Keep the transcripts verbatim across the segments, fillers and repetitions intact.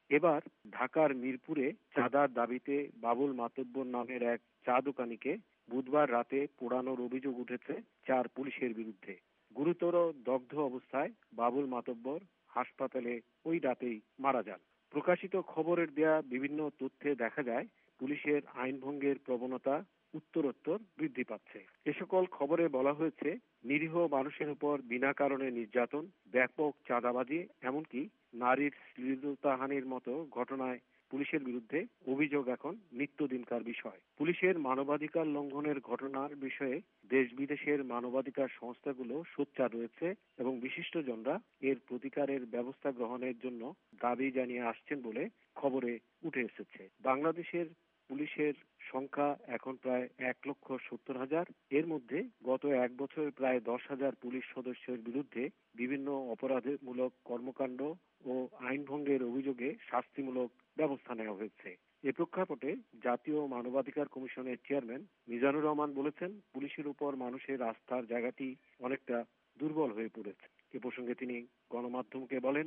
এবার ঢাকার মিরপুরে চাঁদার দাবিতে বাবুল মাতব্বর নামের এক চা দোকানিকে বুধবার রাতে পোড়ানোর অভিযোগ উঠেছে চার পুলিশের বিরুদ্ধে। গুরুতর দগ্ধ অবস্থায় বাবুল মাতব্বর হাসপাতালে ওই রাতেই মারা যান। প্রকাশিত খবরের দেয়া বিভিন্ন তথ্যে দেখা যায় পুলিশের আইন ভঙ্গের প্রবণতা উত্তরোত্তর বৃদ্ধি পাচ্ছে। এ সকল খবরে বলা হয়েছে নিরীহ মানুষের উপর বিনা কারণে নির্যাতন, ব্যাপক চাঁদাবাজি, এমনকি নারীর শ্লীলতাহানির মতো ঘটনায় পুলিশের বিরুদ্ধে অভিযোগ এখন নিত্যদিনকার বিষয়। পুলিশের মানবাধিকার লঙ্ঘনের ঘটনার বিষয়ে দেশ বিদেশের মানবাধিকার সংস্থাগুলো সোচ্চার রয়েছে এবং বিশিষ্টজনরা এর প্রতিকারের ব্যবস্থা গ্রহণের জন্য দাবি জানিয়ে আসছেন বলে খবরে উঠে এসেছে। বাংলাদেশের পুলিশের সংখ্যা এখন প্রায় এক লক্ষ সত্তর হাজার। এর মধ্যে গত এক বছরে প্রায় দশ হাজার পুলিশ সদস্যের বিরুদ্ধে বিভিন্ন অপরাধমূলক কর্মকাণ্ড ও আইন ভঙ্গের অভিযোগে শাস্তিমূলক ব্যবস্থা নেওয়া হয়েছে। এ প্রেক্ষাপটে জাতীয় মানবাধিকার কমিশনের চেয়ারম্যান মিজানুর রহমান বলেছেন, পুলিশের উপর মানুষের আস্থার জায়গাটি অনেকটা দুর্বল হয়ে পড়েছে। এ প্রসঙ্গে তিনি গণমাধ্যমকে বলেন,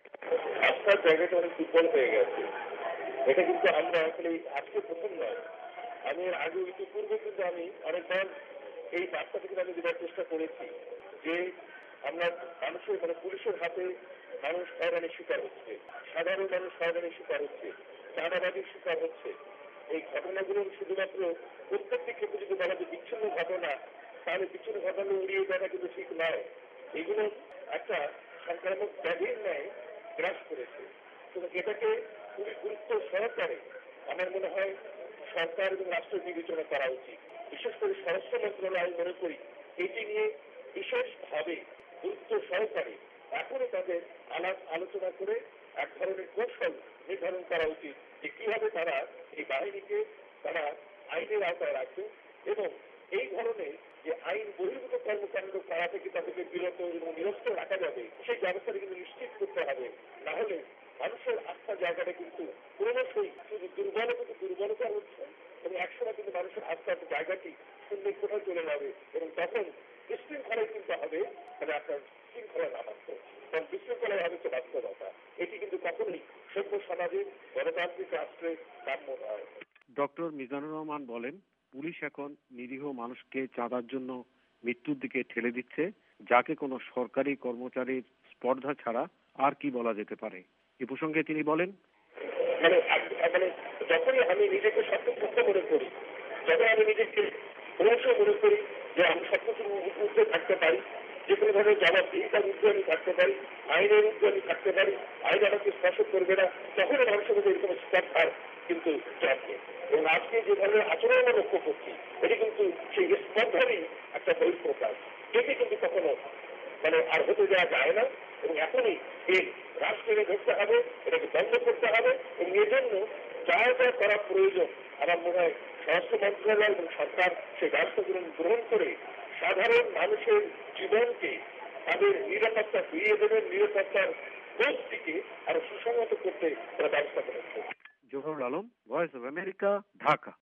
আস্থার জায়গাটা অনেক দুর্বল হয়ে গেছে। এটা কিন্তু আমরা আসলে আজকে প্রথম নয়, আমি এর আগে ইতিপূর্বে কিন্তু আমি অনেকবার এই বার্তা থেকে আমি দেওয়ার চেষ্টা করেছি যে আমরা মানুষের মানে পুলিশের হাতে মানুষ হয়রানির শিকার হচ্ছে, সাধারণ মানুষ হয়রানির শিকার হচ্ছে, চাঁদাবাজির শিকার হচ্ছে। এই ঘটনাগুলো শুধুমাত্র প্রত্যেকটি ক্ষেত্রে যদি বলা যে বিচ্ছিন্ন ঘটনা, তাহলে বিচ্ছিন্ন ঘটনা উড়িয়ে দেওয়া কিন্তু ঠিক নয়। এগুলো একটা সংক্রামক ব্যাধির ন্যায় গ্রাস করেছে। কিন্তু এটাকে খুবই গুরুত্ব সহকারে আমার মনে হয় সরকার এবং রাষ্ট্র বিবেচনা করা উচিত। বিশেষ করে স্বরাষ্ট্র মন্ত্রণালয় আমি মনে করি এটি নিয়ে বিশেষভাবে গুরুত্ব সহকারে এখনই তাদের আলাপ আলোচনা করে এক ধরনের কৌশল নির্ধারণ করা উচিত যে কিভাবে তারা এই বাহিনীকে তারা আইনের আওতায় রাখবে এবং এই ধরনের যে আইন বহির্ভূত কর্মকাণ্ড করা থেকে তাদেরকে বিরত এবং নিরস্ত রাখা যাবে সেই ব্যবস্থাটা কিন্তু নিশ্চিত করতে হবে। না হলে মানুষের আস্থা জায়গাটা কিন্তু ক্রমশই শুধু দুর্বলতা দুর্বলতা হচ্ছে এবং একসময় কিন্তু মানুষের আস্থার জায়গাটি শূন্য কোথায় চলে যাবে এবং তখন বিশৃঙ্খলায় কিন্তু হবে, মানে আপনার শৃঙ্খলা নামান্ত কারণ বিশৃঙ্খলায় হবে হচ্ছে বাস্তবতা। এটি কিন্তু কখনোই সভ্য সমাজে গণতান্ত্রিক রাষ্ট্রে কাম্য নয়। ডক্টর মিজানুর রহমান বলেন, পুলিশ এখন নিরীহ মানুষকে চাঁদার জন্য মৃত্যুর দিকে ঠেলে দিচ্ছে, যাকে কোনো সরকারি কর্মচারীর স্পর্ধা ছাড়া আর কি বলা যেতে পারে। এ প্রসঙ্গে তিনি বলেন, মানে মানে যখনই আমি নিজেকে সত্যপক্ষ মনে করি, যখন আমি নিজেকে অবশ্য মনে করি যে আমি সবকিছুর ঊর্ধ্বে থাকতে পারি, যে কোনো ধরনের জবাবদিহিতার ঊর্ধ্বে আমি থাকতে পারি, আইনের ঊর্ধ্বে আমি থাকতে পারি, আইন আমাকে স্পর্শ করবে না, তখনই মানুষের মধ্যে এরকম স্পর্ধার কিন্তু জন্মে। এবং আজকে যে ধরনের আচরণ আমরা লক্ষ্য করছি এটি কিন্তু সেই স্পর্ধারই একটা বহিঃপ্রকাশ। এটি কিন্তু কখনো মানে আর হতে দেওয়া যায় না এবং এখনই এই রাষ্ট্রকে ধরতে হবে, এটাকে বন্ধ করতে হবে এবং এর জন্য যা যা করা প্রয়োজন আমার মনে হয় স্বরাষ্ট্র মন্ত্রণালয় এবং সরকার সেই ব্যবস্থাগুলো গ্রহণ করে সাধারণ মানুষের জীবনকে তাদের নিরাপত্তা ফিরিয়ে দেবেন, নিরাপত্তার পথটিকে আরো সুসংহত করতে তারা ব্যবস্থা করেছে। Zohrul Alam, voice of America, Dhaka.